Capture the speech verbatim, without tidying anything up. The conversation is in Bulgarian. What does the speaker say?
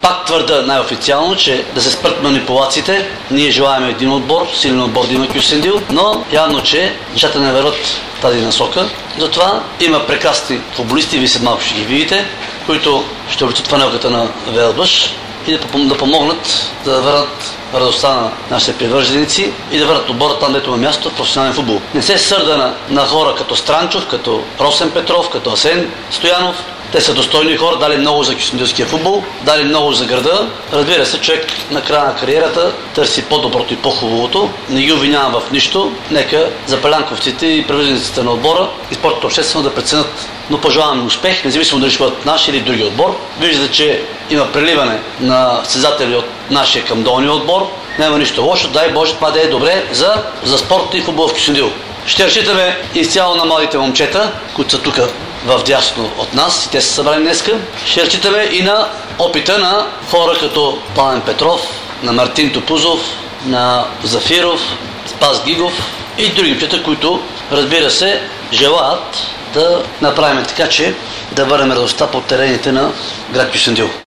Пак твърда най-официално, че да се спрат манипулациите. Ние желаем един отбор, силен отбор да има Кюстендил, но явно, че нещата не върват в тази насока. Затова има прекрасни футболисти, вие след малко ще ги видите, които ще обличат фанелката на Велбъш и да, да помогнат да върнат радостта на нашите привърженици и да върнат отбора там, дето има място в професионален футбол. Не се сърда на, на хора като Странчов, като Росен Петров, като Асен Стоянов. Те са достойни хора, дали много за кюстендилския футбол, дали много за града. Разбира се, човек на края на кариерата търси по-доброто и по-хубавото. Не ги обвинявам в нищо. Нека за пелянковците и привържениците на отбора и спортното обществено да преценят. Но пожелавам успех, независимо дали ще бъдат наш или други отбор. Виждате, че има преливане на състезатели от нашия към долния отбор. Няма нищо лошо, дай Боже, това да е добре за, за спорта и футбол в Кюстендил. Ще разчитаме изцяло на младите момчета, които са тук в дясно от нас и те са събрани днеска. Ще разчитаме и на опита на хора като Пламен Петров, на Мартин Топузов, на Зафиров, Спас Гигов и други момчета, които, разбира се, желаят да направим така, че да върнем радостта по терените на град Кюстендил.